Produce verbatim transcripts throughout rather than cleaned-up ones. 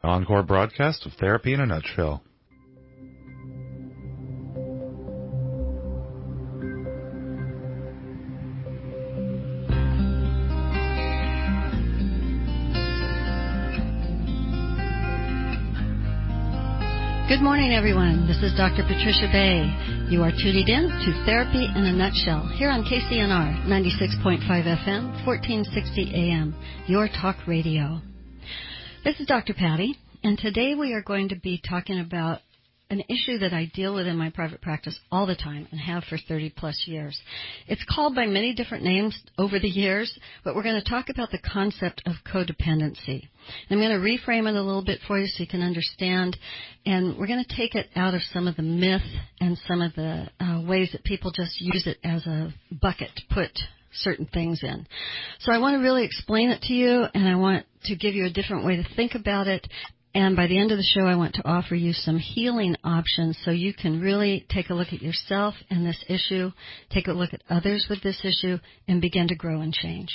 encore broadcast of Therapy in a Nutshell. Good morning, everyone. This is Doctor Patricia Bay. You are tuned in to Therapy in a Nutshell here on K C N R ninety-six point five F M, fourteen sixty A M, your talk radio. This is Doctor Patty, and today we are going to be talking about an issue that I deal with in my private practice all the time and have for thirty plus years. It's called by many different names over the years, but we're going to talk about the concept of codependency. I'm going to reframe it a little bit for you so you can understand, and we're going to take it out of some of the myth and some of the uh, ways that people just use it as a bucket to put certain things in. So I want to really explain it to you, and I want to give you a different way to think about it. And by the end of the show, I want to offer you some healing options so you can really take a look at yourself and this issue, take a look at others with this issue, and begin to grow and change.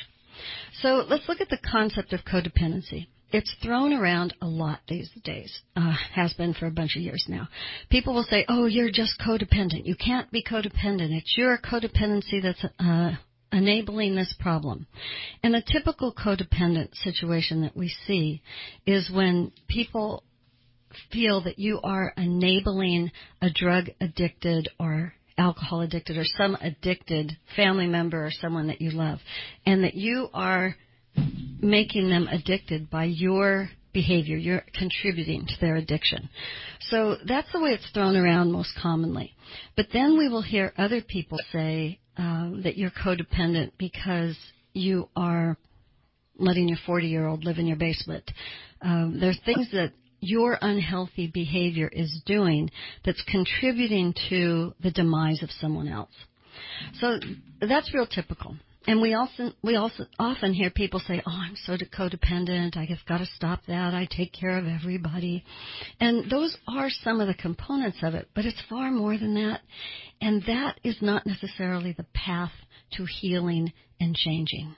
So let's look at the concept of codependency. It's thrown around a lot these days, uh, has been for a bunch of years now. People will say, oh, you're just codependent. You can't be codependent. It's your codependency that's uh enabling this problem. And a typical codependent situation that we see is when people feel that you are enabling a drug addicted or alcohol addicted or some addicted family member or someone that you love, and that you are making them addicted by your behavior. You're contributing to their addiction. So that's the way it's thrown around most commonly. But then we will hear other people say, Uh, that you're codependent because you are letting your forty-year-old live in your basement. Um, there's things that your unhealthy behavior is doing that's contributing to the demise of someone else. So that's real typical. And we also we also often hear people say, oh, I'm so codependent, I've got to stop that, I take care of everybody. And those are some of the components of it, but it's far more than that. And that is not necessarily the path to healing and changing.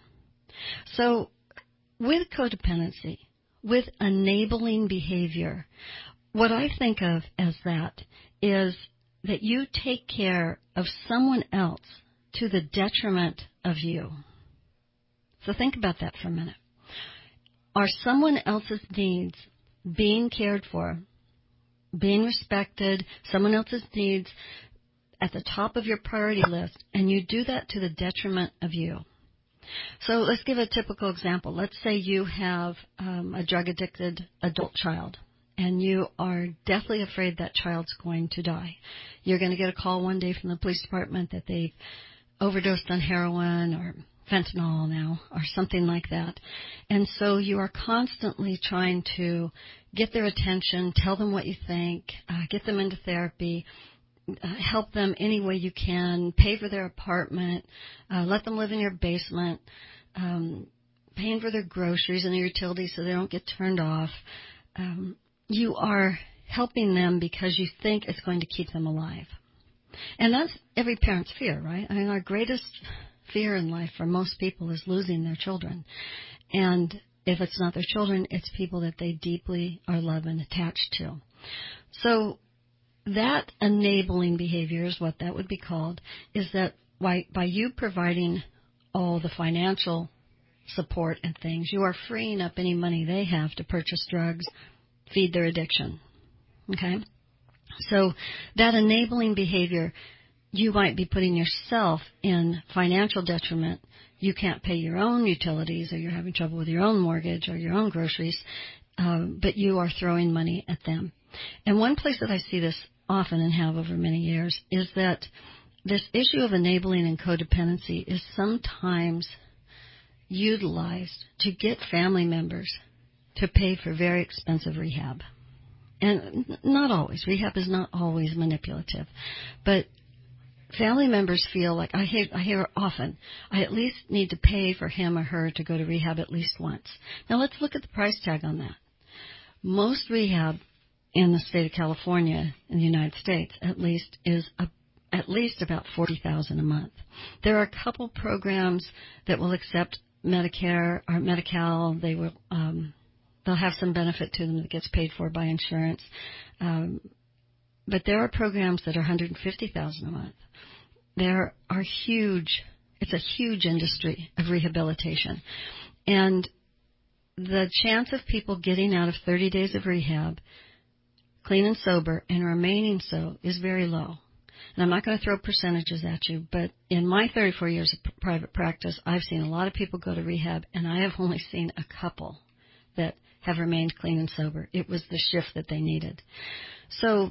So with codependency, with enabling behavior, what I think of as that is that you take care of someone else to the detriment of you. So think about that for a minute. Are someone else's needs being cared for, being respected, someone else's needs at the top of your priority list, and you do that to the detriment of you? So let's give a typical example. Let's say you have um, a drug-addicted adult child, and you are deathly afraid that child's going to die. You're going to get a call one day from the police department that they've overdosed on heroin or fentanyl now or something like that. And so you are constantly trying to get their attention, tell them what you think, uh, get them into therapy, uh, help them any way you can, pay for their apartment, uh, let them live in your basement, um, paying for their groceries and their utilities so they don't get turned off. Um, you are helping them because you think it's going to keep them alive. And that's every parent's fear, right? I mean, our greatest fear in life for most people is losing their children. And if it's not their children, it's people that they deeply are love and attached to. So that enabling behavior is what that would be called, is that by, by you providing all the financial support and things, you are freeing up any money they have to purchase drugs, feed their addiction. Okay? So that enabling behavior, you might be putting yourself in financial detriment. You can't pay your own utilities, or you're having trouble with your own mortgage or your own groceries, um, but you are throwing money at them. And one place that I see this often and have over many years is that this issue of enabling and codependency is sometimes utilized to get family members to pay for very expensive rehab. And not always. Rehab is not always manipulative. But family members feel like, I hear, I hear often, I at least need to pay for him or her to go to rehab at least once. Now let's look at the price tag on that. Most rehab in the state of California, in the United States at least, is a, at least about forty thousand dollars a month. There are a couple programs that will accept Medicare or Medi-Cal. They will um, they'll have some benefit to them that gets paid for by insurance. Um, but there are programs that are one hundred fifty thousand dollars a month. There are huge, it's a huge industry of rehabilitation. And the chance of people getting out of thirty days of rehab, clean and sober, and remaining so is very low. And I'm not going to throw percentages at you, but in my thirty-four years of p- private practice, I've seen a lot of people go to rehab, and I have only seen a couple that have remained clean and sober. It was the shift that they needed. So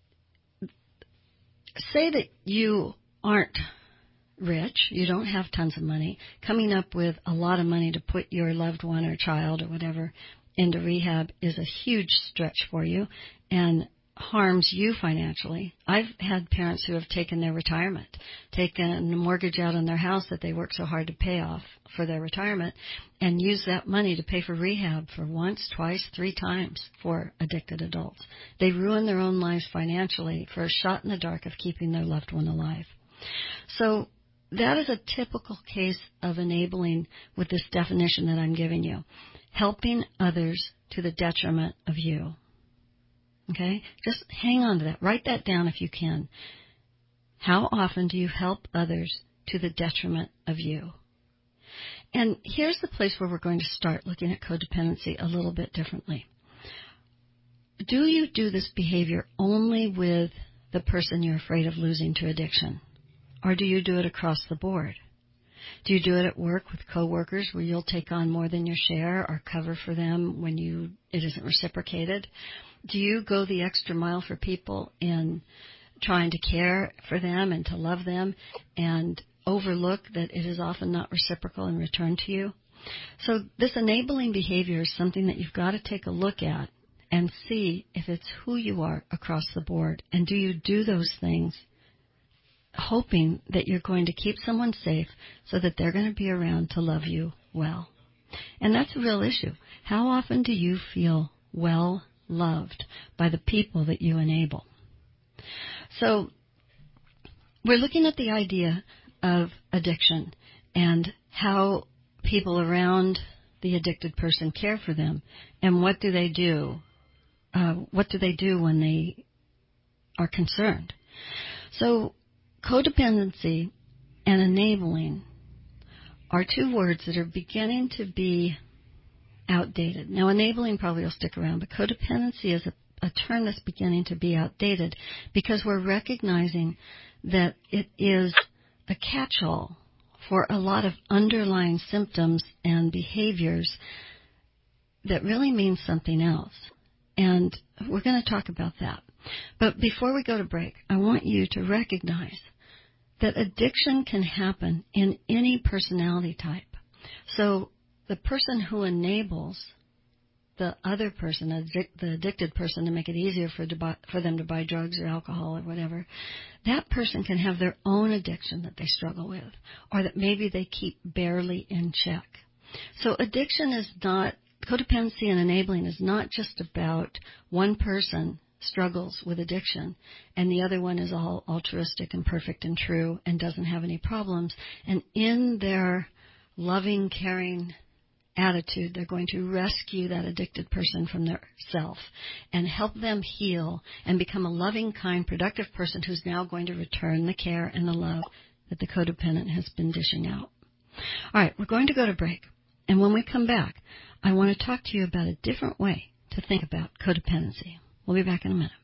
say that you aren't rich, you don't have tons of money, coming up with a lot of money to put your loved one or child or whatever into rehab is a huge stretch for you and harms you financially. I've had parents who have taken their retirement, taken a mortgage out on their house that they worked so hard to pay off for their retirement, and used that money to pay for rehab for once, twice, three times for addicted adults. They ruin their own lives financially for a shot in the dark of keeping their loved one alive. So that is a typical case of enabling with this definition that I'm giving you. Helping others to the detriment of you. Okay? Just hang on to that. Write that down if you can. How often do you help others to the detriment of you? And here's the place where we're going to start looking at codependency a little bit differently. Do you do this behavior only with the person you're afraid of losing to addiction? Or do you do it across the board? Do you do it at work with coworkers where you'll take on more than your share or cover for them when you it isn't reciprocated? Do you go the extra mile for people in trying to care for them and to love them and overlook that it is often not reciprocal in return to you? So this enabling behavior is something that you've got to take a look at and see if it's who you are across the board. And do you do those things hoping that you're going to keep someone safe so that they're going to be around to love you well? And that's a real issue. How often do you feel well loved by the people that you enable? So we're looking at the idea of addiction and how people around the addicted person care for them, and what do they do? Uh, what do they do when they are concerned? So codependency and enabling are two words that are beginning to be outdated. Now, enabling probably will stick around, but codependency is a, a term that's beginning to be outdated because we're recognizing that it is a catch-all for a lot of underlying symptoms and behaviors that really mean something else. And we're going to talk about that. But before we go to break, I want you to recognize that addiction can happen in any personality type. So the person who enables the other person, addic- the addicted person, to make it easier for, to buy, for them to buy drugs or alcohol or whatever, that person can have their own addiction that they struggle with, or that maybe they keep barely in check. So addiction is not, codependency and enabling is not just about one person struggles with addiction and the other one is all altruistic and perfect and true and doesn't have any problems, and in their loving, caring attitude, they're going to rescue that addicted person from their self and help them heal and become a loving, kind, productive person who's now going to return the care and the love that the codependent has been dishing out. All right, we're going to go to break. And when we come back, I want to talk to you about a different way to think about codependency. We'll be back in a minute.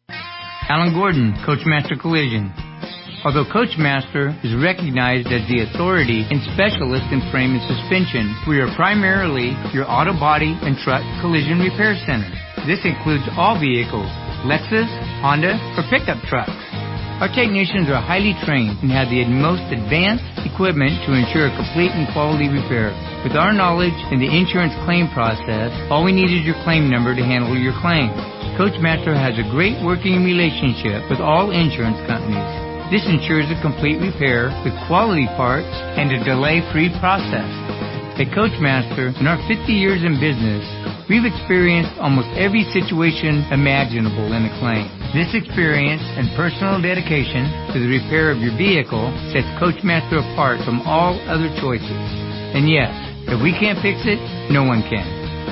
Alan Gordon, Coachmaster Collision. Although Coachmaster is recognized as the authority and specialist in frame and suspension, we are primarily your auto body and truck collision repair center. This includes all vehicles, Lexus, Honda, or pickup trucks. Our technicians are highly trained and have the most advanced equipment to ensure a complete and quality repair. With our knowledge in the insurance claim process, all we need is your claim number to handle your claim. Coachmaster has a great working relationship with all insurance companies. This ensures a complete repair with quality parts and a delay-free process. At Coachmaster, in our fifty years in business, we've experienced almost every situation imaginable in a claim. This experience and personal dedication to the repair of your vehicle sets Coachmaster apart from all other choices. And yes, if we can't fix it, no one can.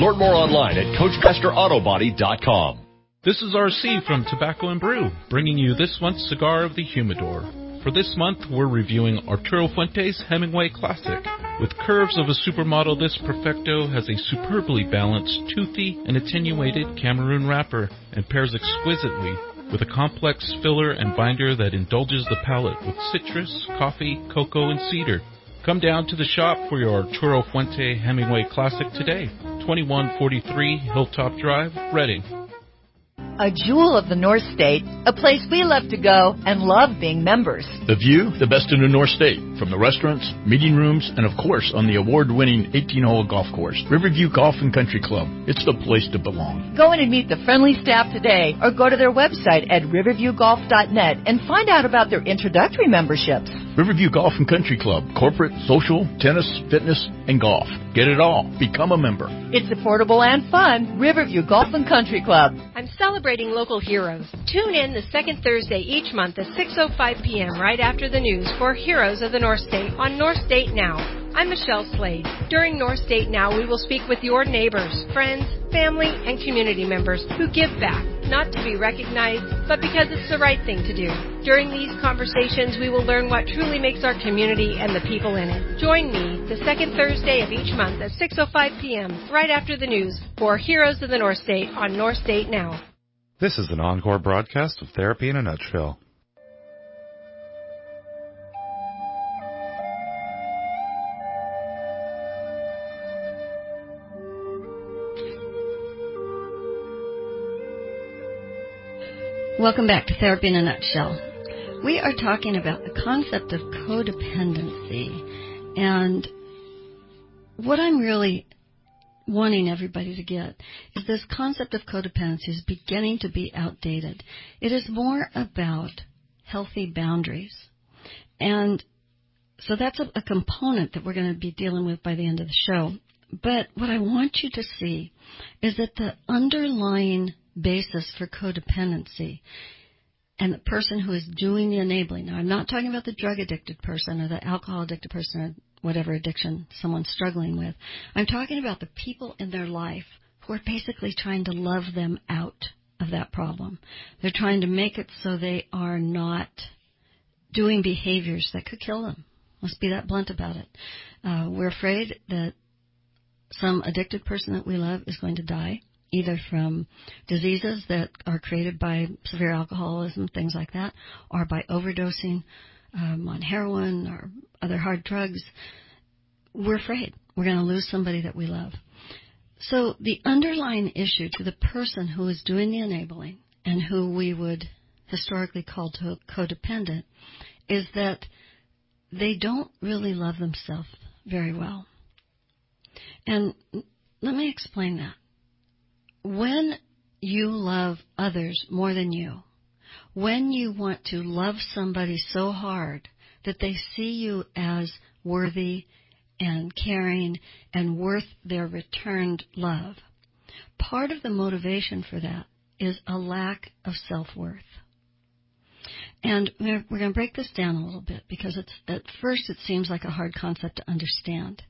Learn more online at coachmaster auto body dot com. This is R C from Tobacco and Brew, bringing you this month's Cigar of the Humidor. For this month, we're reviewing Arturo Fuente's Hemingway Classic. With curves of a supermodel, this Perfecto has a superbly balanced, toothy, and attenuated Cameroon wrapper and pairs exquisitely with a complex filler and binder that indulges the palate with citrus, coffee, cocoa, and cedar. Come down to the shop for your Arturo Fuente Hemingway Classic today. twenty-one forty-three Hilltop Drive, Reading. A jewel of the North State, a place we love to go and love being members. The view, the best in the North State, from the restaurants, meeting rooms, and of course on the award-winning eighteen-hole golf course. Riverview Golf and Country Club. It's the place to belong. Go in and meet the friendly staff today or go to their website at riverview golf dot net and find out about their introductory memberships. Riverview Golf and Country Club. Corporate, social, tennis, fitness, and golf. Get it all. Become a member. It's affordable and fun. Riverview Golf and Country Club. I'm celebrating local heroes. Tune in the second Thursday each month at six oh five p.m. right after the news for Heroes of the North State on North State Now. I'm Michelle Slade. During North State Now, we will speak with your neighbors, friends, family, and community members who give back, not to be recognized, but because it's the right thing to do. During these conversations, we will learn what truly makes our community and the people in it. Join me the second Thursday of each month at six oh five p.m. right after the news for Heroes of the North State on North State Now. This is an encore broadcast of Therapy in a Nutshell. Welcome back to Therapy in a Nutshell. We are talking about the concept of codependency, and what I'm really wanting everybody to get is this concept of codependency is beginning to be outdated. It is more about healthy boundaries, and so that's a, a component that we're going to be dealing with by the end of the show. But what I want you to see is that the underlying basis for codependency and the person who is doing the enabling. Now, I'm not talking about the drug-addicted person or the alcohol-addicted person or whatever addiction someone's struggling with. I'm talking about the people in their life who are basically trying to love them out of that problem. They're trying to make it so they are not doing behaviors that could kill them. Let's be that blunt about it. Uh, we're afraid that some addicted person that we love is going to die, either from diseases that are created by severe alcoholism, things like that, or by overdosing um, on heroin or other hard drugs. We're afraid we're going to lose somebody that we love. So the underlying issue to the person who is doing the enabling and who we would historically call to codependent is that they don't really love themselves very well. And let me explain that. When you love others more than you, when you want to love somebody so hard that they see you as worthy and caring and worth their returned love, part of the motivation for that is a lack of self-worth. And we're, we're going to break this down a little bit because it's, at first it seems like a hard concept to understand.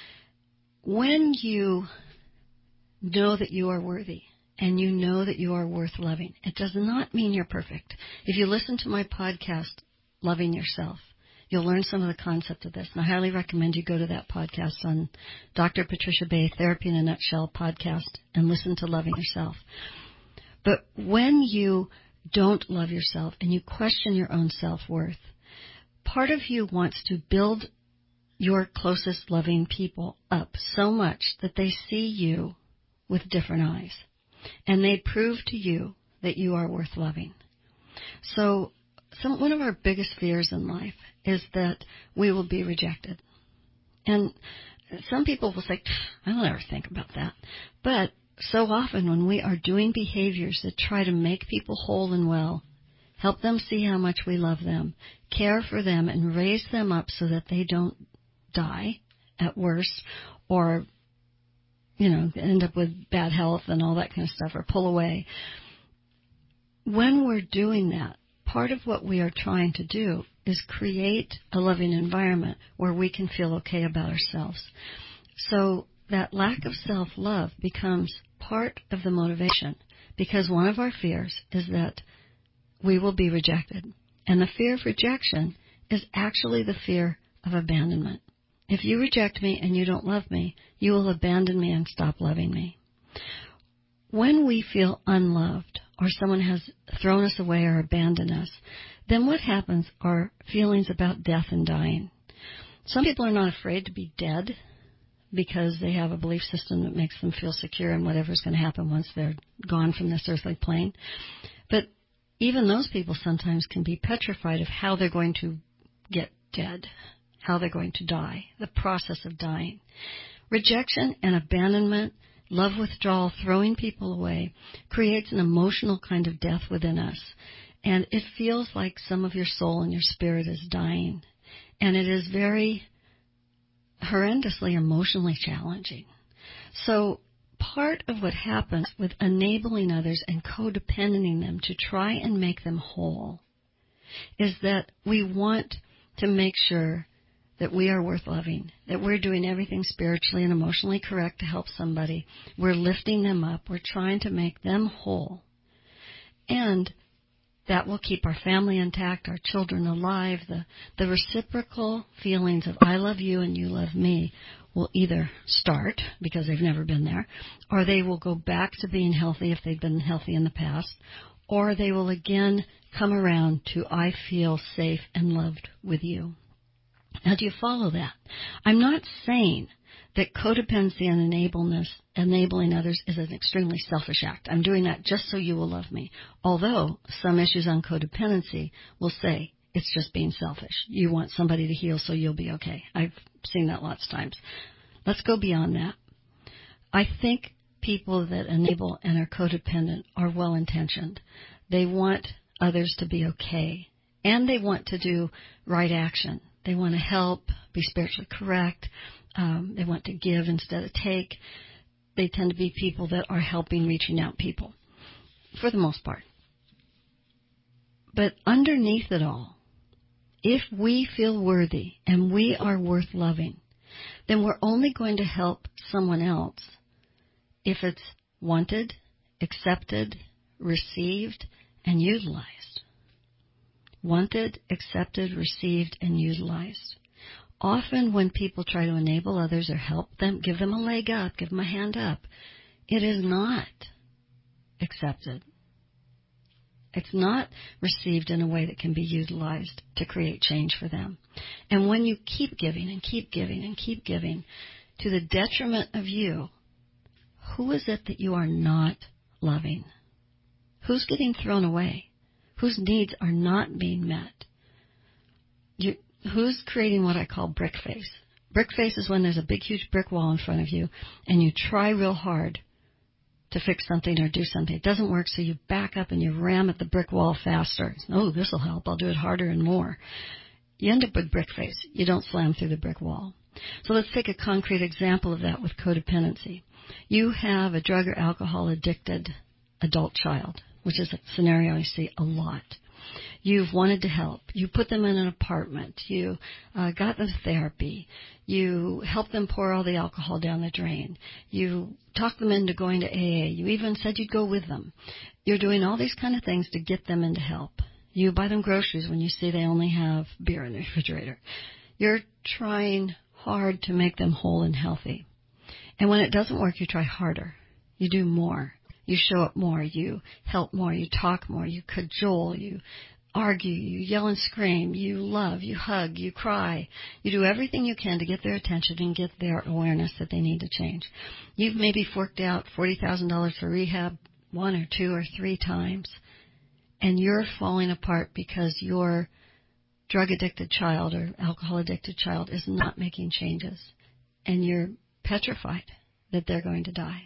When you know that you are worthy and you know that you are worth loving, it does not mean you're perfect. If you listen to my podcast, Loving Yourself, you'll learn some of the concept of this. And I highly recommend you go to that podcast on Doctor Patricia Bay, Therapy in a Nutshell podcast, and listen to Loving Yourself. But when you don't love yourself and you question your own self-worth, part of you wants to build your closest loving people up so much that they see you with different eyes, and they prove to you that you are worth loving. So some, one of our biggest fears in life is that we will be rejected. And some people will say, I don't ever think about that. But so often when we are doing behaviors that try to make people whole and well, help them see how much we love them, care for them, and raise them up so that they don't die at worst or, you know, end up with bad health and all that kind of stuff or pull away. When we're doing that, part of what we are trying to do is create a loving environment where we can feel okay about ourselves. So that lack of self-love becomes part of the motivation, because one of our fears is that we will be rejected. And the fear of rejection is actually the fear of abandonment. If you reject me and you don't love me, you will abandon me and stop loving me. When we feel unloved or someone has thrown us away or abandoned us, then what happens are feelings about death and dying. Some people are not afraid to be dead because they have a belief system that makes them feel secure in whatever's going to happen once they're gone from this earthly plane. But even those people sometimes can be petrified of how they're going to get dead, how they're going to die, the process of dying. Rejection and abandonment, love withdrawal, throwing people away, creates an emotional kind of death within us. And it feels like some of your soul and your spirit is dying. And it is very horrendously emotionally challenging. So part of what happens with enabling others and codependenting them to try and make them whole is that we want to make sure that we are worth loving, that we're doing everything spiritually and emotionally correct to help somebody. We're lifting them up. We're trying to make them whole. And that will keep our family intact, our children alive. The, the reciprocal feelings of I love you and you love me will either start because they've never been there, or they will go back to being healthy if they've been healthy in the past, or they will again come around to I feel safe and loved with you. Now, do you follow that? I'm not saying that codependency and enableness, enabling others is an extremely selfish act. I'm doing that just so you will love me. Although some issues on codependency will say it's just being selfish. You want somebody to heal so you'll be okay. I've seen that lots of times. Let's go beyond that. I think people that enable and are codependent are well-intentioned. They want others to be okay, and they want to do right action. They want to help, be spiritually correct. Um, they want to give instead of take. They tend to be people that are helping, reaching out people, for the most part. But underneath it all, if we feel worthy and we are worth loving, then we're only going to help someone else if it's wanted, accepted, received, and utilized. Wanted, accepted, received, and utilized. Often when people try to enable others or help them, give them a leg up, give them a hand up, it is not accepted. It's not received in a way that can be utilized to create change for them. And when you keep giving and keep giving and keep giving to the detriment of you, who is it that you are not loving? Who's getting thrown away? Whose needs are not being met? You, who's creating what I call brick face? Brick face is when there's a big, huge brick wall in front of you, and you try real hard to fix something or do something. It doesn't work, so you back up and you ram at the brick wall faster. Oh, this will help. I'll do it harder and more. You end up with brick face. You don't slam through the brick wall. So let's take a concrete example of that with codependency. You have a drug or alcohol addicted adult child, which is a scenario I see a lot. You've wanted to help. You put them in an apartment. You uh, got them therapy. You helped them pour all the alcohol down the drain. You talked them into going to A A. You even said you'd go with them. You're doing all these kind of things to get them into help. You buy them groceries when you see they only have beer in the refrigerator. You're trying hard to make them whole and healthy. And when it doesn't work, you try harder. You do more. You show up more. You help more. You talk more. You cajole. You argue. You yell and scream. You love. You hug. You cry. You do everything you can to get their attention and get their awareness that they need to change. You've maybe forked out forty thousand dollars for rehab one or two or three times, and you're falling apart because your drug-addicted child or alcohol-addicted child is not making changes, and you're petrified that they're going to die.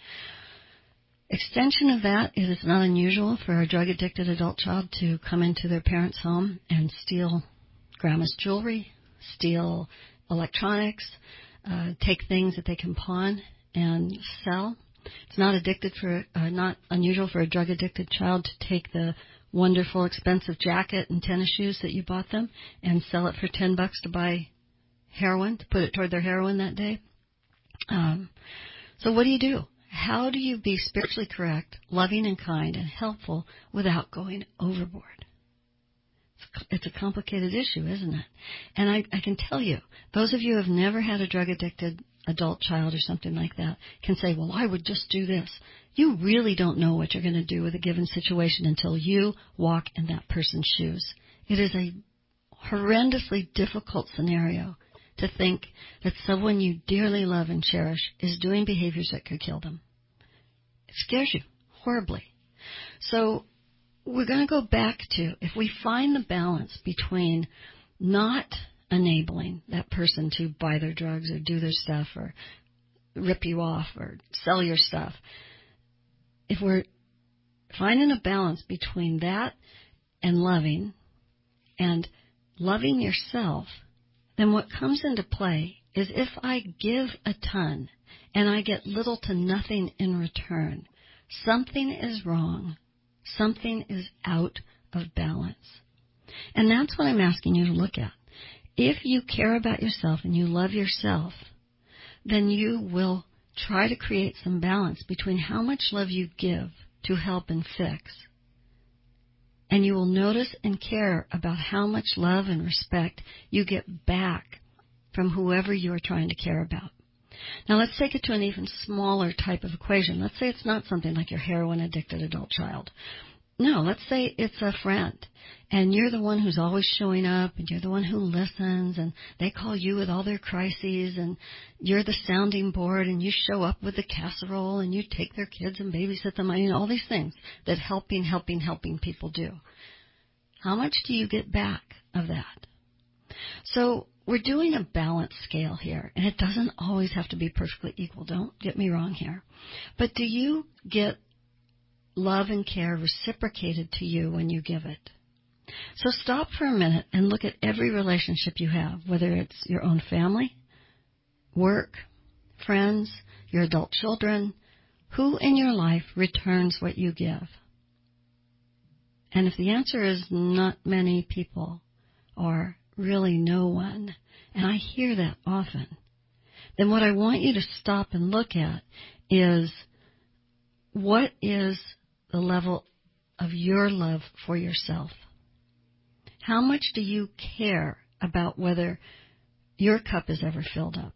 Extension of that is it's not unusual for a drug-addicted adult child to come into their parents' home and steal grandma's jewelry, steal electronics, uh, take things that they can pawn and sell. It's not addicted for uh, not unusual for a drug-addicted child to take the wonderful, expensive jacket and tennis shoes that you bought them and sell it for ten bucks to buy heroin, to put it toward their heroin that day. Um, so what do you do? How do you be spiritually correct, loving and kind, and helpful without going overboard? It's a complicated issue, isn't it? And I, I can tell you, those of you who have never had a drug-addicted adult child or something like that can say, well, I would just do this. You really don't know what you're going to do with a given situation until you walk in that person's shoes. It is a horrendously difficult scenario to think that someone you dearly love and cherish is doing behaviors that could kill them. It scares you horribly. So we're going to go back to, if we find the balance between not enabling that person to buy their drugs or do their stuff or rip you off or sell your stuff, if we're finding a balance between that and loving and loving yourself, then what comes into play is if I give a ton and I get little to nothing in return, something is wrong. Something is out of balance. And that's what I'm asking you to look at. If you care about yourself and you love yourself, then you will try to create some balance between how much love you give to help and fix. And you will notice and care about how much love and respect you get back from whoever you are trying to care about. Now let's take it to an even smaller type of equation. Let's say it's not something like your heroin-addicted adult child. No, let's say it's a friend, and you're the one who's always showing up, and you're the one who listens, and they call you with all their crises, and you're the sounding board, and you show up with the casserole, and you take their kids and babysit them. I mean, all these things that helping, helping, helping people do. How much do you get back of that? So we're doing a balance scale here, and it doesn't always have to be perfectly equal. Don't get me wrong here. But do you get love and care reciprocated to you when you give it? So stop for a minute and look at every relationship you have, whether it's your own family, work, friends, your adult children. Who in your life returns what you give? And if the answer is not many people or really no one, and I hear that often, then what I want you to stop and look at is, what is the level of your love for yourself? How much do you care about whether your cup is ever filled up?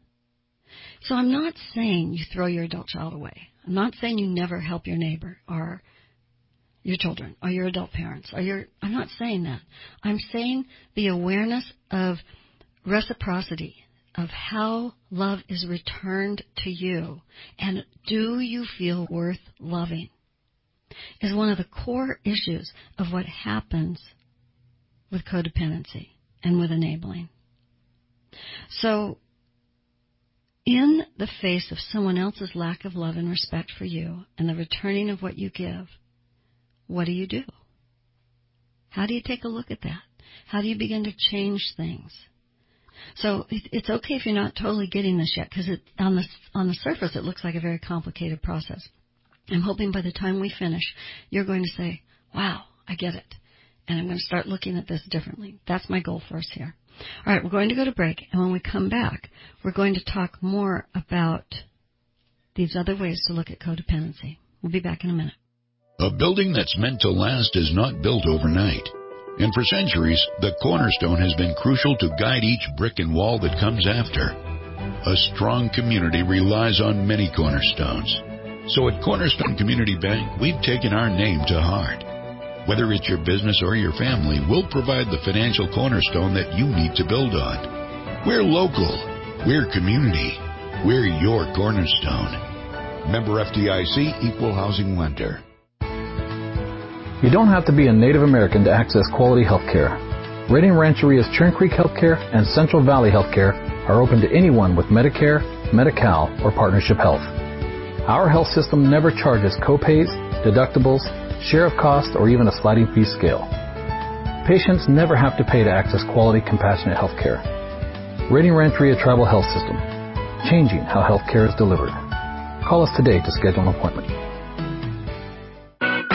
So I'm not saying you throw your adult child away. I'm not saying you never help your neighbor or your children or your adult parents or your, I'm not saying that. I'm saying the awareness of reciprocity, of how love is returned to you, and do you feel worth loving, is one of the core issues of what happens with codependency and with enabling. So in the face of someone else's lack of love and respect for you and the returning of what you give, what do you do? How do you take a look at that? How do you begin to change things? So it's okay if you're not totally getting this yet, because on the, on the surface it looks like a very complicated process. I'm hoping by the time we finish, you're going to say, wow, I get it. And I'm going to start looking at this differently. That's my goal for us here. All right, we're going to go to break. And when we come back, we're going to talk more about these other ways to look at codependency. We'll be back in a minute. A building that's meant to last is not built overnight. And for centuries, the cornerstone has been crucial to guide each brick and wall that comes after. A strong community relies on many cornerstones. So at Cornerstone Community Bank, we've taken our name to heart. Whether it's your business or your family, we'll provide the financial cornerstone that you need to build on. We're local. We're community. We're your cornerstone. Member F D I C, Equal Housing Lender. You don't have to be a Native American to access quality health care. Redding Rancheria's Churn Creek Healthcare and Central Valley Healthcare are open to anyone with Medicare, Medi-Cal, or Partnership Health. Our health system never charges copays, deductibles, share of cost, or even a sliding fee scale. Patients never have to pay to access quality, compassionate health care. Redding Rancheria Tribal Health System, changing how health care is delivered. Call us today to schedule an appointment.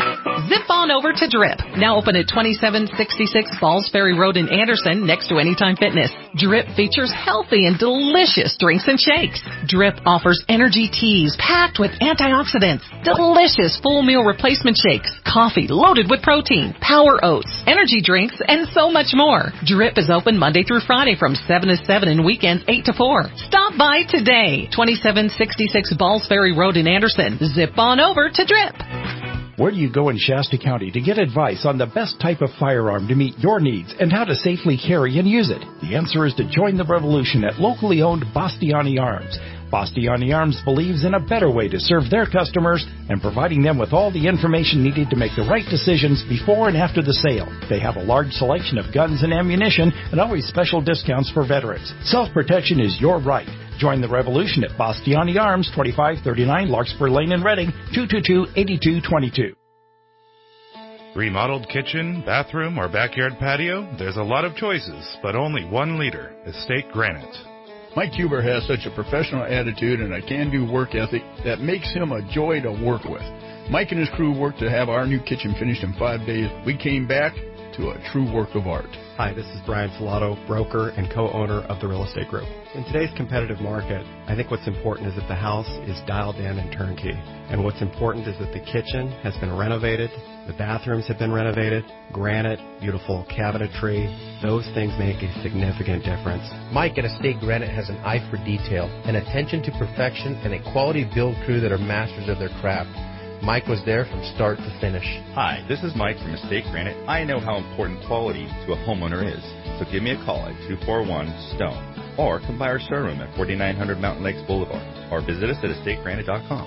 zip on over to Drip. Now open at twenty-seven sixty-six Falls Ferry Road in Anderson next to Anytime Fitness. Drip features healthy and delicious drinks and shakes. Drip offers energy teas packed with antioxidants, delicious full meal replacement shakes, coffee loaded with protein, power oats, energy drinks, and so much more. Drip is open Monday through Friday from seven to seven and weekends eight to four. Stop by today. twenty-seven sixty-six Balls Ferry Road in Anderson. Zip on over to Drip. Where do you go in Shasta County to get advice on the best type of firearm to meet your needs and how to safely carry and use it? The answer is to join the revolution at locally owned Bastiani Arms. Bastiani Arms believes in a better way to serve their customers and providing them with all the information needed to make the right decisions before and after the sale. They have a large selection of guns and ammunition and always special discounts for veterans. Self-protection is your right. Join the revolution at Bastiani Arms, twenty-five thirty-nine Larkspur Lane in Reading, two two two, eight two two two. Remodeled kitchen, bathroom, or backyard patio? There's a lot of choices, but only one leader, Estate Granite. Mike Huber has such a professional attitude and a can-do work ethic that makes him a joy to work with. Mike and his crew worked to have our new kitchen finished in five days. We came back to a true work of art. Hi, this is Brian Filato, broker and co-owner of the Real Estate Group. In today's competitive market, I think what's important is that the house is dialed in and turnkey. And what's important is that the kitchen has been renovated, the bathrooms have been renovated, granite, beautiful cabinetry. Those things make a significant difference. Mike at Estate Granite has an eye for detail, an attention to perfection, and a quality build crew that are masters of their craft. Mike was there from start to finish. Hi, this is Mike from Estate Granite. I know how important quality to a homeowner is, so give me a call at two four one STONE or come by our showroom at forty-nine hundred Mountain Lakes Boulevard or visit us at estate granite dot com.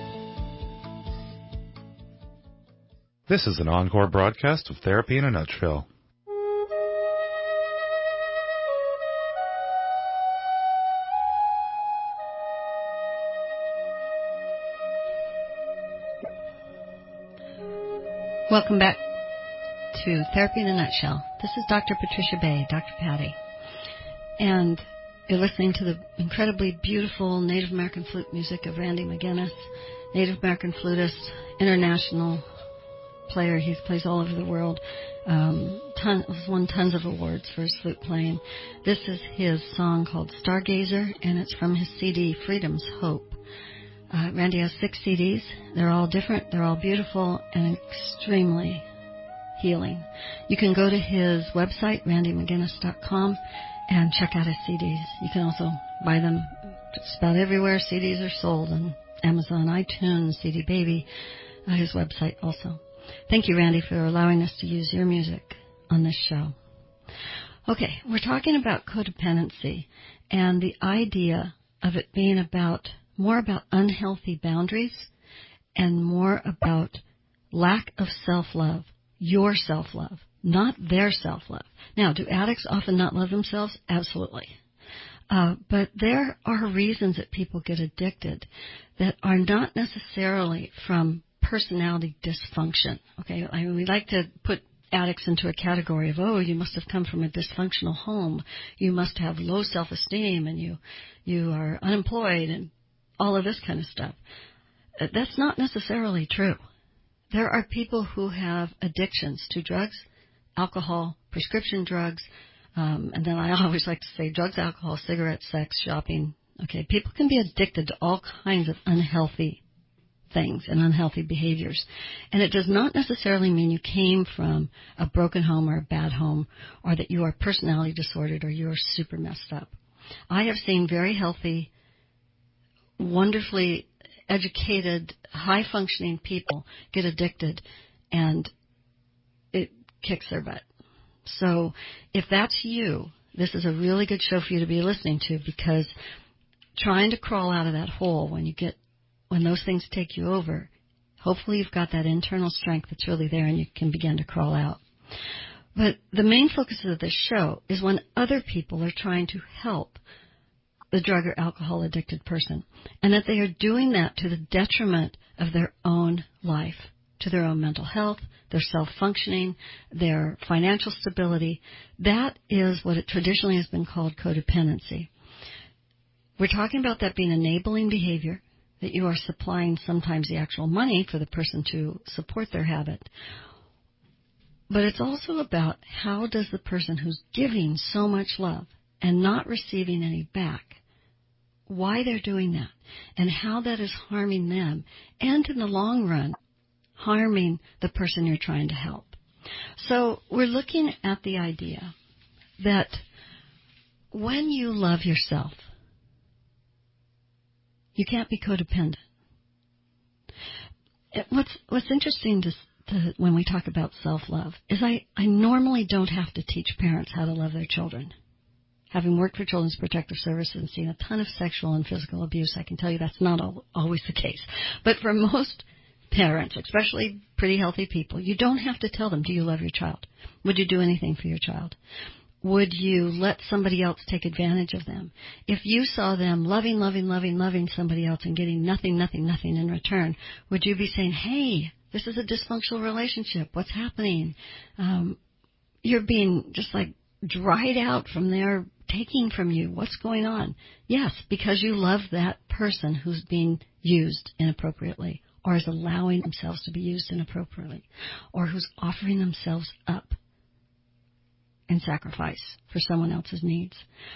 This is an encore broadcast of Therapy in a Nutshell. Welcome back to Therapy in a Nutshell. This is Doctor Patricia Bay, Doctor Patty. And you're listening to the incredibly beautiful Native American flute music of Randy McGinnis, Native American flutist, international player. He plays all over the world. Um, ton, won tons of awards for his flute playing. This is his song called Stargazer, and it's from his C D, Freedom's Hope. Uh, Randy has six C Ds. They're all different. They're all beautiful and extremely healing. You can go to his website, randy mcginnis dot com, and check out his C Ds. You can also buy them just about everywhere C Ds are sold, on Amazon, iTunes, C D Baby, uh, his website also. Thank you, Randy, for allowing us to use your music on this show. Okay, we're talking about codependency and the idea of it being about more about unhealthy boundaries and more about lack of self-love, your self-love, not their self-love. Now, do addicts often not love themselves? Absolutely. Uh, but there are reasons that people get addicted that are not necessarily from personality dysfunction. Okay, I mean, we like to put addicts into a category of, oh, you must have come from a dysfunctional home, you must have low self-esteem, and you you are unemployed, and all of this kind of stuff. That's not necessarily true. There are people who have addictions to drugs, alcohol, prescription drugs, um, and then I always like to say drugs, alcohol, cigarettes, sex, shopping. Okay, people can be addicted to all kinds of unhealthy things and unhealthy behaviors. And it does not necessarily mean you came from a broken home or a bad home, or that you are personality disordered or you are super messed up. I have seen very healthy, wonderfully educated, high-functioning people get addicted, and it kicks their butt. So if that's you, this is a really good show for you to be listening to, because trying to crawl out of that hole when you get when those things take you over, hopefully you've got that internal strength that's really there and you can begin to crawl out. But the main focus of this show is when other people are trying to help the drug or alcohol addicted person, and that they are doing that to the detriment of their own life, to their own mental health, their self-functioning, their financial stability. That is what it traditionally has been called codependency. We're talking about that being enabling behavior, that you are supplying sometimes the actual money for the person to support their habit, But it's also about how does the person who's giving so much love and not receiving any back, why they're doing that, and how that is harming them, and in the long run, harming the person you're trying to help. So we're looking at the idea that when you love yourself, you can't be codependent. What's what's interesting to, to when we talk about self-love is I, I normally don't have to teach parents how to love their children. Having worked for Children's Protective Services and seen a ton of sexual and physical abuse, I can tell you that's not al- always the case. But for most parents, especially pretty healthy people, you don't have to tell them, do you love your child? Would you do anything for your child? Would you let somebody else take advantage of them? If you saw them loving, loving, loving, loving somebody else and getting nothing, nothing, nothing in return, would you be saying, hey, this is a dysfunctional relationship. What's happening? Um, you're being just like dried out from their taking from you. What's going on? Yes, because you love that person who's being used inappropriately or is allowing themselves to be used inappropriately or who's offering themselves up in sacrifice for someone else's needs.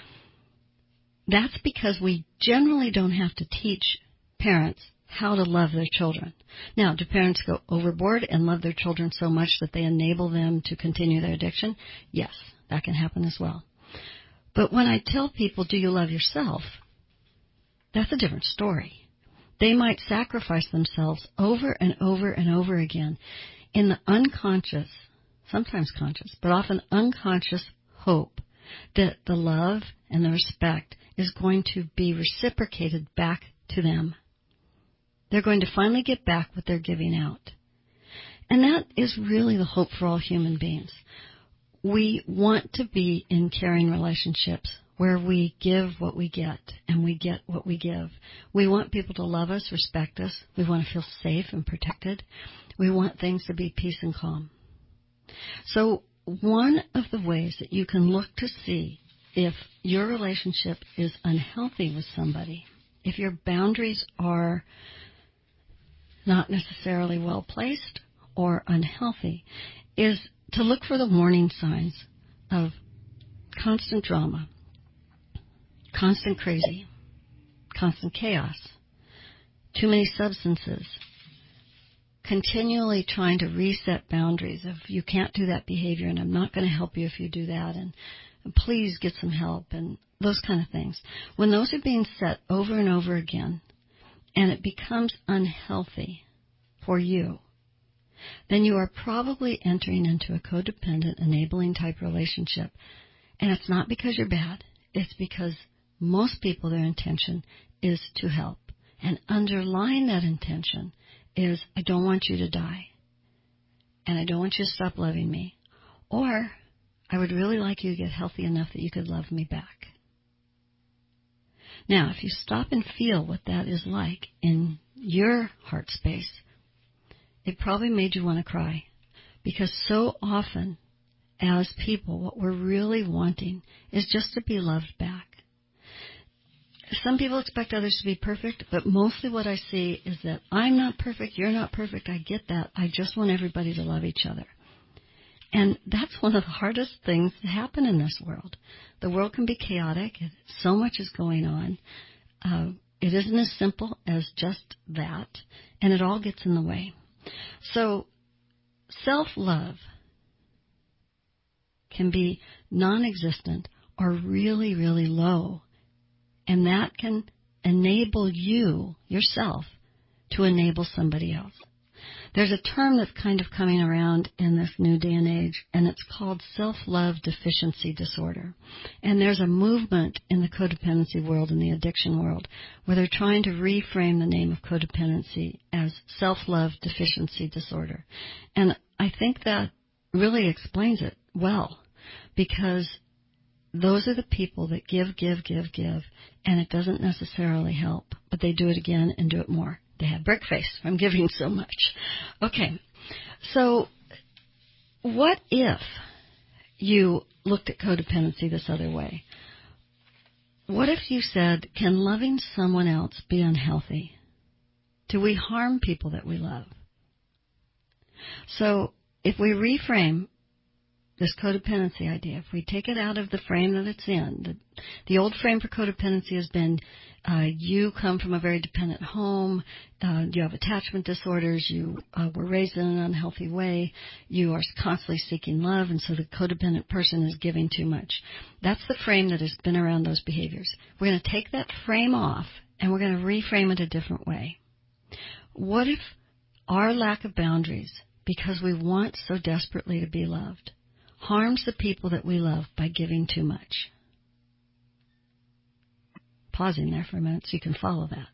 That's because we generally don't have to teach parents how to love their children. Now, do parents go overboard and love their children so much that they enable them to continue their addiction? Yes, that can happen as well. But when I tell people, do you love yourself? That's a different story. They might sacrifice themselves over and over and over again in the unconscious, sometimes conscious, but often unconscious hope that the love and the respect is going to be reciprocated back to them. They're going to finally get back what they're giving out. And that is really the hope for all human beings. We want to be in caring relationships where we give what we get and we get what we give. We want people to love us, respect us. We want to feel safe and protected. We want things to be peace and calm. So one of the ways that you can look to see if your relationship is unhealthy with somebody, if your boundaries are not necessarily well placed or unhealthy, is to look for the warning signs of constant drama, constant crazy, constant chaos, too many substances, continually trying to reset boundaries of you can't do that behavior and I'm not going to help you if you do that and, and please get some help and those kind of things. When those are being set over and over again and it becomes unhealthy for you, then you are probably entering into a codependent, enabling type relationship. And it's not because you're bad. It's because most people, their intention is to help. And underlying that intention is, I don't want you to die. And I don't want you to stop loving me. Or, I would really like you to get healthy enough that you could love me back. Now, if you stop and feel what that is like in your heart space, it probably made you want to cry. Because so often, as people, what we're really wanting is just to be loved back. Some people expect others to be perfect, but mostly what I see is that I'm not perfect, you're not perfect, I get that. I just want everybody to love each other. And that's one of the hardest things that happen in this world. The world can be chaotic. So much is going on. Uh, it isn't as simple as just that, and it all gets in the way. So self-love can be non-existent or really, really low. And that can enable you, yourself, to enable somebody else. There's a term that's kind of coming around in this new day and age, and it's called self-love deficiency disorder. And there's a movement in the codependency world, in the addiction world, where they're trying to reframe the name of codependency as self-love deficiency disorder. And I think that really explains it well, because those are the people that give, give, give, give, and it doesn't necessarily help, but they do it again and do it more. They have brick face from giving so much. Okay, so what if you looked at codependency this other way? What if you said, can loving someone else be unhealthy? Do we harm people that we love? So if we reframe this codependency idea, if we take it out of the frame that it's in, the, the old frame for codependency has been uh, you come from a very dependent home, uh, you have attachment disorders, you uh, were raised in an unhealthy way, you are constantly seeking love, and so the codependent person is giving too much. That's the frame that has been around those behaviors. We're going to take that frame off, and we're going to reframe it a different way. What if our lack of boundaries, because we want so desperately to be loved, harms the people that we love by giving too much? Pausing there for a minute so you can follow that.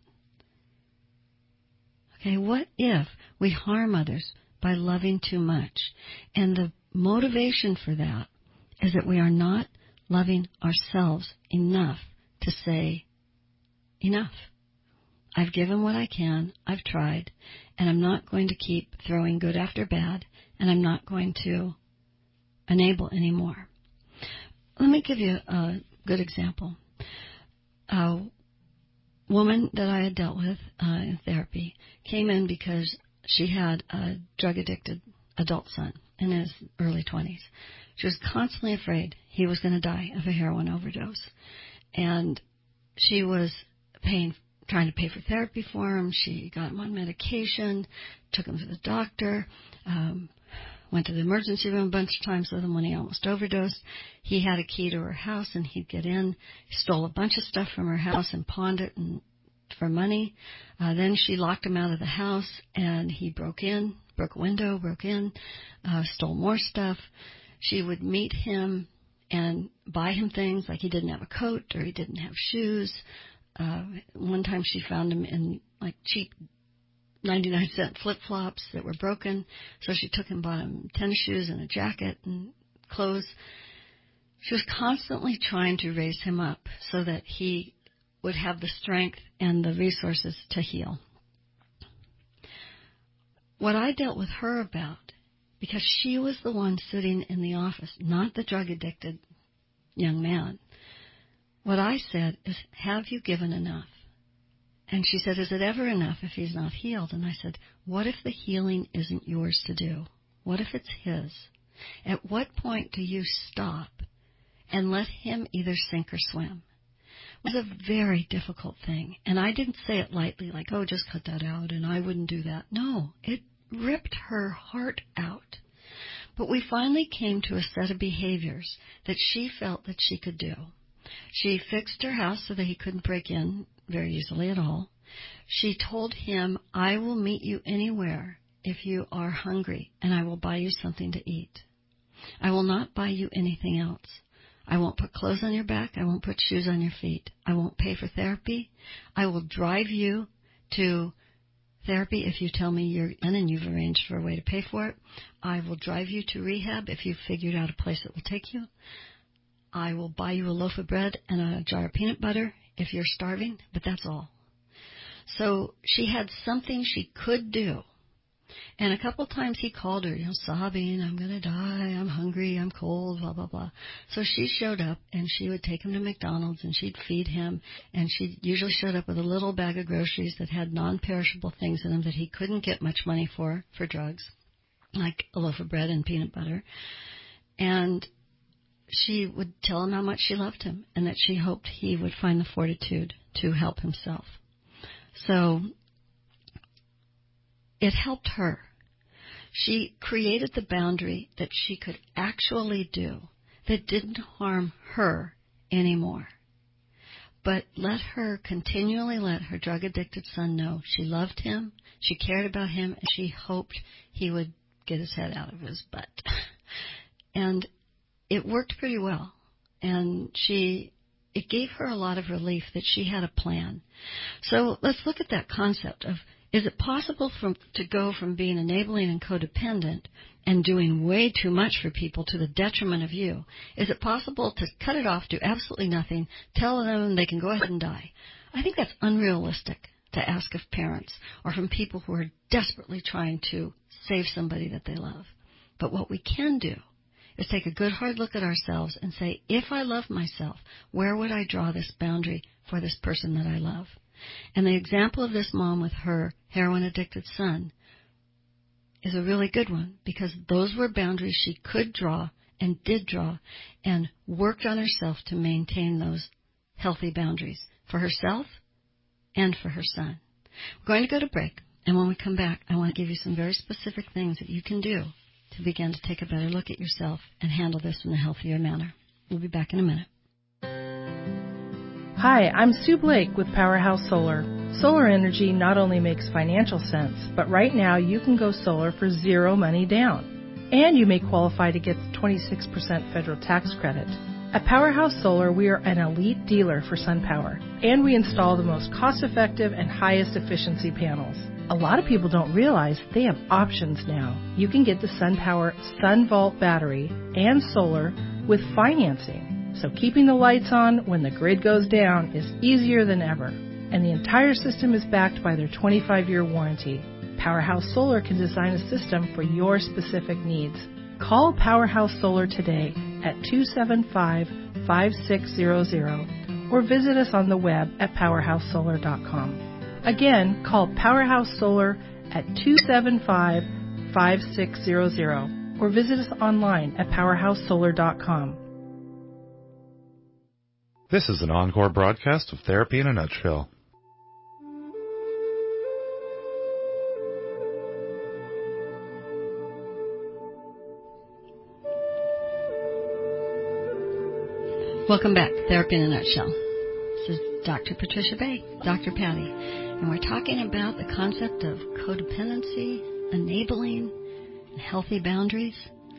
Okay, what if we harm others by loving too much? And the motivation for that is that we are not loving ourselves enough to say, enough. I've given what I can, I've tried, and I'm not going to keep throwing good after bad, and I'm not going to enable anymore. Let me give you a good example. A woman that I had dealt with uh, in therapy came in because she had a drug-addicted adult son in his early twenties. She was constantly afraid he was going to die of a heroin overdose. And she was paying, trying to pay for therapy for him. She got him on medication, took him to the doctor, um, went to the emergency room a bunch of times with him when he almost overdosed. He had a key to her house, and he'd get in, stole a bunch of stuff from her house and pawned it and for money. Uh, then she locked him out of the house, and he broke in, broke a window, broke in, uh, stole more stuff. She would meet him and buy him things like he didn't have a coat or he didn't have shoes. Uh, one time she found him in like cheap ninety-nine cent flip-flops that were broken. So she took him, bought him tennis shoes and a jacket and clothes. She was constantly trying to raise him up so that he would have the strength and the resources to heal. What I dealt with her about, because she was the one sitting in the office, not the drug-addicted young man, what I said is, have you given enough? And she said, is it ever enough if he's not healed? And I said, what if the healing isn't yours to do? What if it's his? At what point do you stop and let him either sink or swim? It was a very difficult thing. And I didn't say it lightly, like, oh, just cut that out, and I wouldn't do that. No, it ripped her heart out. But we finally came to a set of behaviors that she felt that she could do. She fixed her house so that he couldn't break in very easily at all. She told him, I will meet you anywhere if you are hungry, and I will buy you something to eat. I will not buy you anything else. I won't put clothes on your back. I won't put shoes on your feet. I won't pay for therapy. I will drive you to therapy if you tell me you're in and you've arranged for a way to pay for it. I will drive you to rehab if you've figured out a place that will take you. I will buy you a loaf of bread and a jar of peanut butter if you're starving, but that's all. So she had something she could do. And a couple times he called her, you know, sobbing, I'm going to die, I'm hungry, I'm cold, blah, blah, blah. So she showed up, and she would take him to McDonald's, and she'd feed him, and she usually showed up with a little bag of groceries that had non-perishable things in them that he couldn't get much money for, for drugs, like a loaf of bread and peanut butter. And she would tell him how much she loved him and that she hoped he would find the fortitude to help himself. So it helped her. She created the boundary that she could actually do that didn't harm her anymore, but let her continually let her drug-addicted son know she loved him, she cared about him, and she hoped he would get his head out of his butt. And it worked pretty well. And she, it gave her a lot of relief that she had a plan. So let's look at that concept of, is it possible from, to go from being enabling and codependent and doing way too much for people to the detriment of you? Is it possible to cut it off, do absolutely nothing, tell them they can go ahead and die? I think that's unrealistic to ask of parents or from people who are desperately trying to save somebody that they love. But what we can do is take a good hard look at ourselves and say, if I love myself, where would I draw this boundary for this person that I love? And the example of this mom with her heroin-addicted son is a really good one, because those were boundaries she could draw and did draw and worked on herself to maintain those healthy boundaries for herself and for her son. We're going to go to break, and when we come back, I want to give you some very specific things that you can do to begin to take a better look at yourself and handle this in a healthier manner. We'll be back in a minute. Hi, I'm Sue Blake with Powerhouse Solar. Solar energy not only makes financial sense, but right now you can go solar for zero money down. And you may qualify to get the twenty-six percent federal tax credit. At Powerhouse Solar, we are an elite dealer for SunPower, and we install the most cost-effective and highest efficiency panels. A lot of people don't realize they have options now. You can get the SunPower SunVault battery and solar with financing. So keeping the lights on when the grid goes down is easier than ever. And the entire system is backed by their twenty-five year warranty. Powerhouse Solar can design a system for your specific needs. Call Powerhouse Solar today at two seven five, five six zero zero or visit us on the web at powerhouse solar dot com. Again, call Powerhouse Solar at two seven five, five six zero zero or visit us online at powerhouse solar dot com. This is an encore broadcast of Therapy in a Nutshell. Welcome back, Therapy in a Nutshell. This is Doctor Patricia Bay, Doctor Patty, and we're talking about the concept of codependency, enabling, and healthy boundaries.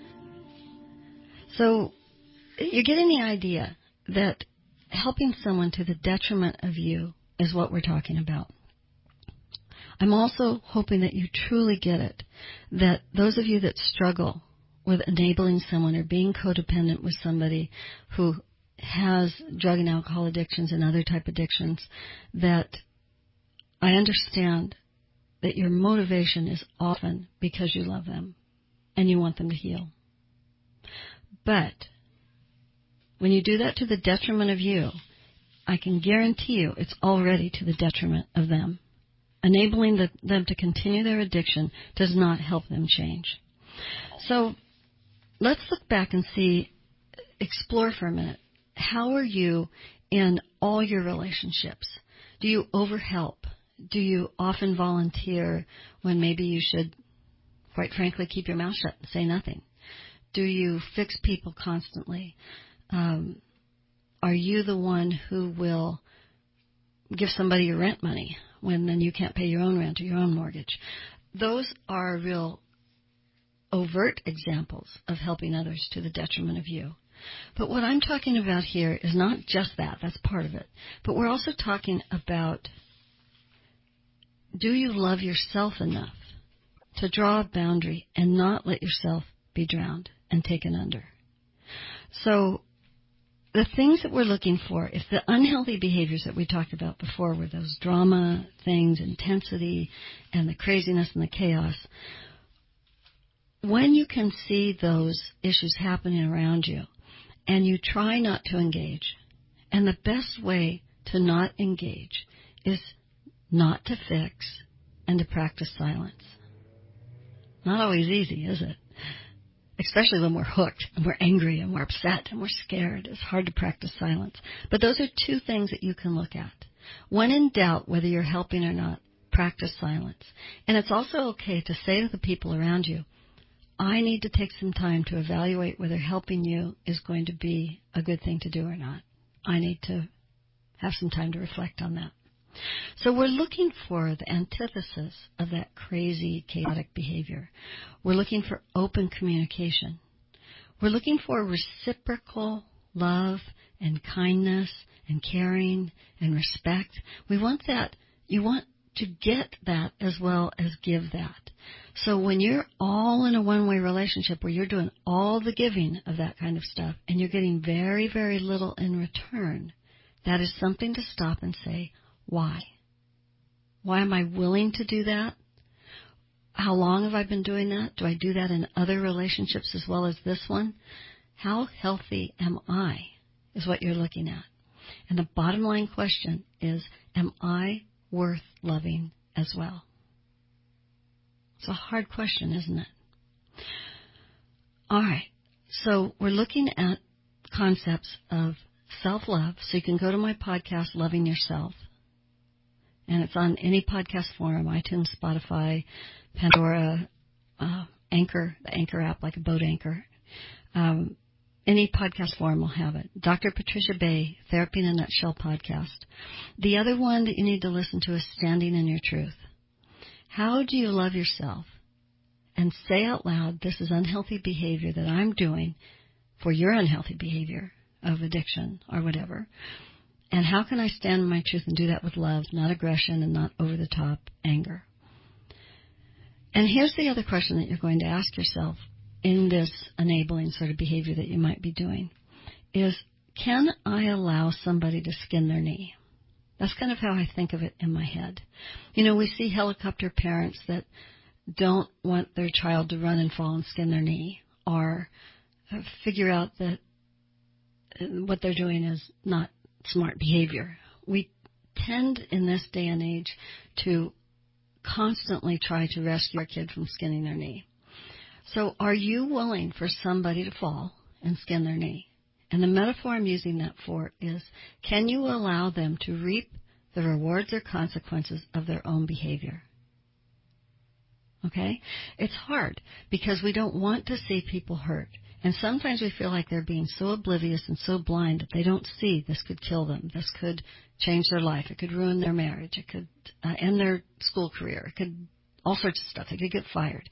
So you're getting the idea that helping someone to the detriment of you is what we're talking about. I'm also hoping that you truly get it, that those of you that struggle with enabling someone or being codependent with somebody who has drug and alcohol addictions and other type addictions, that I understand that your motivation is often because you love them and you want them to heal. But when you do that to the detriment of you, I can guarantee you it's already to the detriment of them. Enabling the, them to continue their addiction does not help them change. So let's look back and see, explore for a minute. How are you in all your relationships? Do you overhelp? Do you often volunteer when maybe you should, quite frankly, keep your mouth shut and say nothing? Do you fix people constantly? Um, are you the one who will give somebody your rent money when then you can't pay your own rent or your own mortgage? Those are real overt examples of helping others to the detriment of you. But what I'm talking about here is not just that. That's part of it. But we're also talking about, do you love yourself enough to draw a boundary and not let yourself be drowned and taken under? So the things that we're looking for, if the unhealthy behaviors that we talked about before were those drama things, intensity, and the craziness and the chaos, when you can see those issues happening around you and you try not to engage, and the best way to not engage is not to fix and to practice silence. Not always easy, is it? Especially when we're hooked and we're angry and we're upset and we're scared. It's hard to practice silence. But those are two things that you can look at. When in doubt whether you're helping or not, practice silence. And it's also okay to say to the people around you, I need to take some time to evaluate whether helping you is going to be a good thing to do or not. I need to have some time to reflect on that. So we're looking for the antithesis of that crazy, chaotic behavior. We're looking for open communication. We're looking for reciprocal love and kindness and caring and respect. We want that. You want to get that as well as give that. So when you're all in a one-way relationship where you're doing all the giving of that kind of stuff and you're getting very, very little in return, that is something to stop and say, why? Why am I willing to do that? How long have I been doing that? Do I do that in other relationships as well as this one? How healthy am I is what you're looking at. And the bottom line question is, am I worth loving as well? It's a hard question, isn't it? All right. So we're looking at concepts of self-love. So you can go to my podcast, Loving Yourself. And it's on any podcast forum, iTunes, Spotify, Pandora, uh, Anchor, the Anchor app, like a boat anchor. Um, any podcast forum will have it. Doctor Patricia Bay, Therapy in a Nutshell podcast. The other one that you need to listen to is Standing in Your Truth. How do you love yourself? And say out loud, this is unhealthy behavior that I'm doing for your unhealthy behavior of addiction or whatever. And how can I stand in my truth and do that with love, not aggression and not over-the-top anger? And here's the other question that you're going to ask yourself in this enabling sort of behavior that you might be doing is, can I allow somebody to skin their knee? That's kind of how I think of it in my head. You know, we see helicopter parents that don't want their child to run and fall and skin their knee, or figure out that what they're doing is not smart behavior. We tend in this day and age to constantly try to rescue our kid from skinning their knee. So are you willing for somebody to fall and skin their knee? And the metaphor I'm using that for is, can you allow them to reap the rewards or consequences of their own behavior? Okay? It's hard because we don't want to see people hurt. And sometimes we feel like they're being so oblivious and so blind that they don't see this could kill them. This could change their life. It could ruin their marriage. It could uh, end their school career. It could, all sorts of stuff. They could get fired.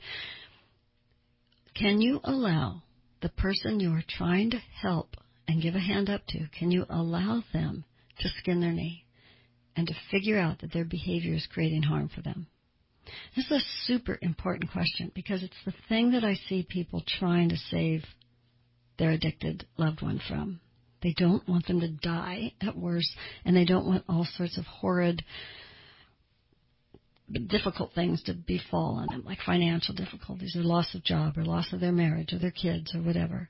Can you allow the person you are trying to help and give a hand up to, can you allow them to skin their knee and to figure out that their behavior is creating harm for them? This is a super important question because it's the thing that I see people trying to save their addicted loved one from. They don't want them to die at worst, and they don't want all sorts of horrid, difficult things to befall on them, like financial difficulties or loss of job or loss of their marriage or their kids or whatever.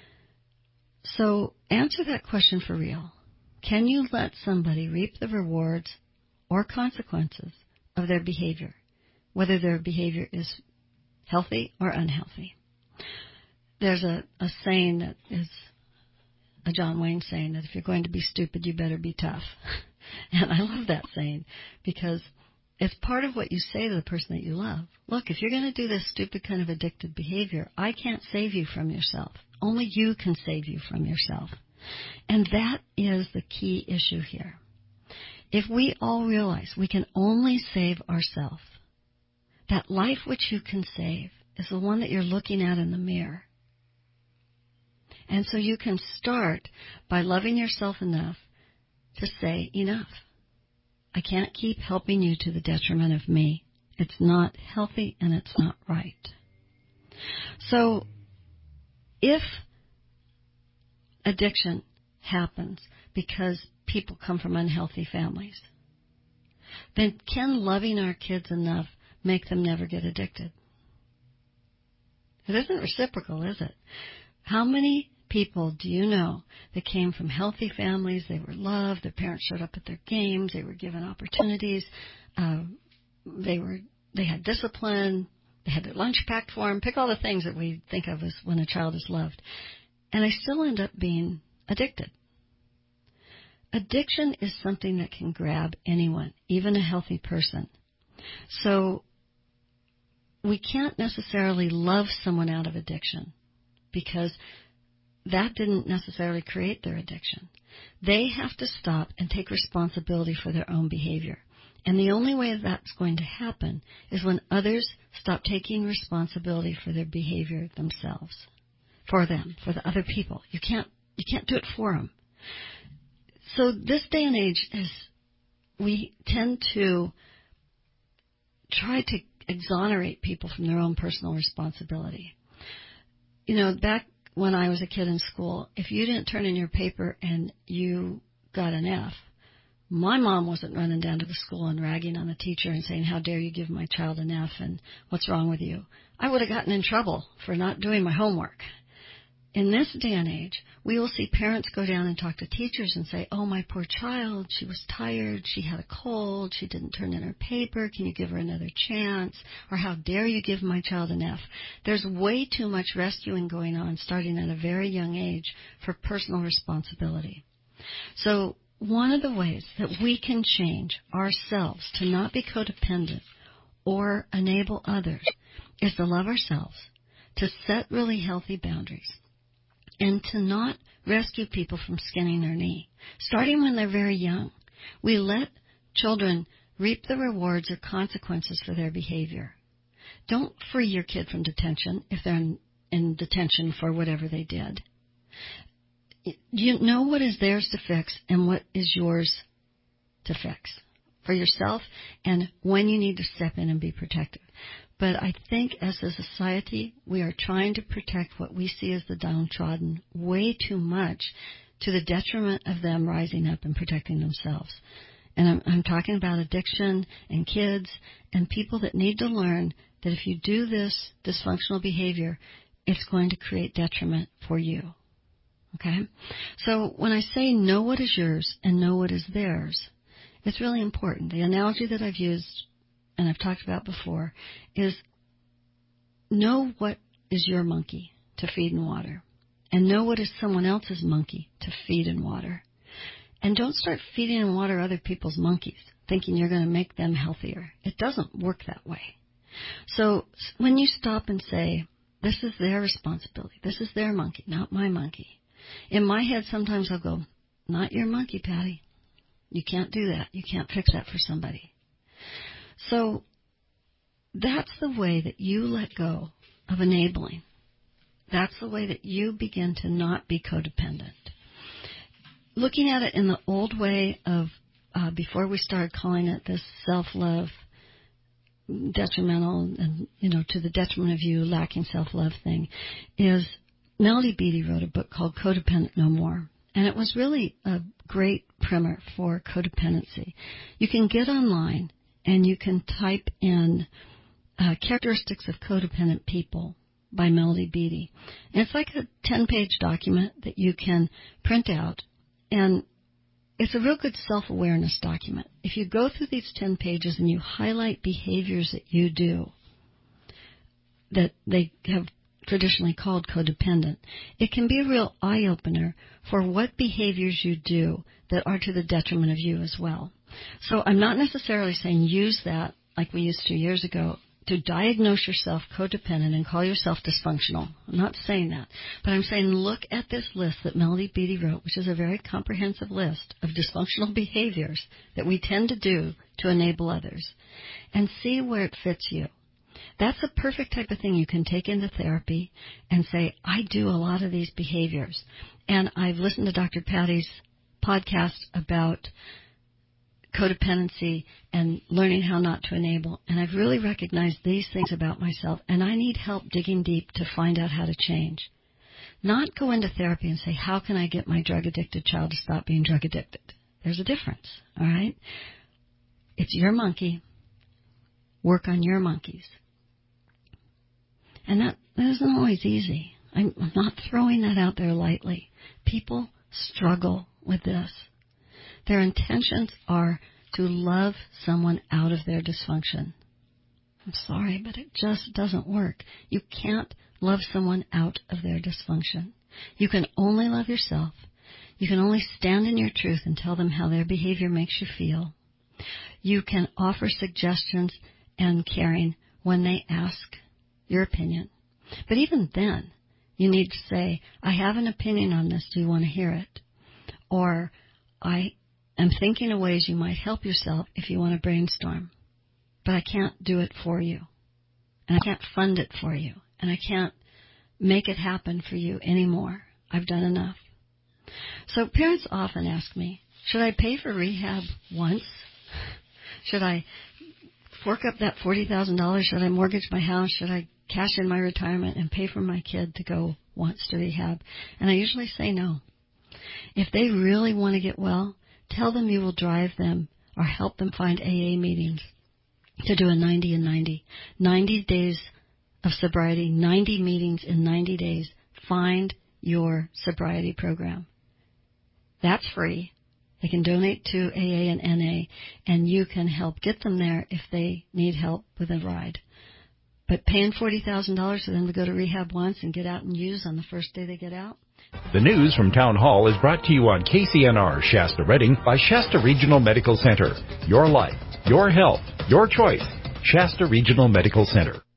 So answer that question for real. Can you let somebody reap the rewards or consequences of their behavior, whether their behavior is healthy or unhealthy? There's a, a saying that is a John Wayne saying that if you're going to be stupid, you better be tough. And I love that saying because it's part of what you say to the person that you love. Look, if you're going to do this stupid kind of addicted behavior, I can't save you from yourself. Only you can save you from yourself. And that is the key issue here. If we all realize we can only save ourselves, that life which you can save is the one that you're looking at in the mirror. And so you can start by loving yourself enough to say, enough. I can't keep helping you to the detriment of me. It's not healthy and it's not right. So if addiction happens because people come from unhealthy families, then can loving our kids enough make them never get addicted? It isn't reciprocal, is it? How many people do you know that came from healthy families? They were loved. Their parents showed up at their games. They were given opportunities. Uh, they were they had discipline. They had their lunch packed for them. Pick all the things that we think of as when a child is loved. And they still end up being addicted. Addiction is something that can grab anyone, even a healthy person. So we can't necessarily love someone out of addiction because that didn't necessarily create their addiction. They have to stop and take responsibility for their own behavior. And the only way that's going to happen is when others stop taking responsibility for their behavior themselves, for them, for the other people. You can't, you can't do it for them. So this day and age is, we tend to try to exonerate people from their own personal responsibility. You know, back when I was a kid in school, if you didn't turn in your paper and you got an F, my mom wasn't running down to the school and ragging on the teacher and saying, how dare you give my child an F and what's wrong with you? I would have gotten in trouble for not doing my homework. in this day and age, we will see parents go down and talk to teachers and say, oh, my poor child, she was tired, she had a cold, she didn't turn in her paper, can you give her another chance? Or how dare you give my child an F? There's way too much rescuing going on starting at a very young age for personal responsibility. So one of the ways that we can change ourselves to not be codependent or enable others is to love ourselves, to set really healthy boundaries, and to not rescue people from skinning their knee. Starting when they're very young, we let children reap the rewards or consequences for their behavior. Don't free your kid from detention if they're in, in detention for whatever they did. You know what is theirs to fix and what is yours to fix for yourself, and when you need to step in and be protective. But I think as a society, we are trying to protect what we see as the downtrodden way too much to the detriment of them rising up and protecting themselves. And I'm, I'm talking about addiction and kids and people that need to learn that if you do this dysfunctional behavior, it's going to create detriment for you. Okay? So when I say know what is yours and know what is theirs, it's really important. The analogy that I've used and I've talked about before is know what is your monkey to feed and water, and know what is someone else's monkey to feed and water. And don't start feeding and water other people's monkeys thinking you're going to make them healthier. It doesn't work that way. So when you stop and say, this is their responsibility, this is their monkey, not my monkey. In my head sometimes I'll go, not your monkey, Patty. You can't do that. You can't fix that for somebody. So that's the way that you let go of enabling. That's the way that you begin to not be codependent. Looking at it in the old way of uh, before we started calling it this self-love, detrimental, and you know, to the detriment of you, lacking self-love thing, is Melody Beattie wrote a book called Codependent No More. And it was really a great primer for codependency. You can get online and you can type in uh, characteristics of codependent people by Melody Beattie. And it's like a ten-page document that you can print out. And it's a real good self-awareness document. If you go through these ten pages and you highlight behaviors that you do that they have traditionally called codependent, it can be a real eye-opener for what behaviors you do that are to the detriment of you as well. So I'm not necessarily saying use that like we used to years ago to diagnose yourself codependent and call yourself dysfunctional. I'm not saying that. But I'm saying look at this list that Melody Beattie wrote, which is a very comprehensive list of dysfunctional behaviors that we tend to do to enable others, and see where it fits you. That's a perfect type of thing you can take into therapy and say, I do a lot of these behaviors. And I've listened to Doctor Patty's podcast about codependency and learning how not to enable. And I've really recognized these things about myself, and I need help digging deep to find out how to change. Not go into therapy and say, how can I get my drug-addicted child to stop being drug-addicted? There's a difference, all right? It's your monkey. Work on your monkeys. And that, that isn't always easy. I'm, I'm not throwing that out there lightly. People struggle with this. Their intentions are to love someone out of their dysfunction. I'm sorry, but it just doesn't work. You can't love someone out of their dysfunction. You can only love yourself. You can only stand in your truth and tell them how their behavior makes you feel. You can offer suggestions and caring when they ask your opinion. But even then, you need to say, I have an opinion on this. Do you want to hear it? Or, I am thinking of ways you might help yourself if you want to brainstorm. But I can't do it for you. And I can't fund it for you. And I can't make it happen for you anymore. I've done enough. So parents often ask me, should I pay for rehab once? Should I fork up that forty thousand dollars? Should I mortgage my house? Should I cash in my retirement and pay for my kid to go once to rehab? And I usually say no. If they really want to get well, tell them you will drive them or help them find A A meetings to do a ninety and ninety. ninety days of sobriety, ninety meetings in ninety days. Find your sobriety program. That's free. They can donate to A A and N A, and you can help get them there if they need help with a ride. But paying forty thousand dollars for them to go to rehab once and get out and use on the first day they get out? The news from Town Hall is brought to you on K C N R Shasta Redding by Shasta Regional Medical Center. Your life, your health, your choice. Shasta Regional Medical Center.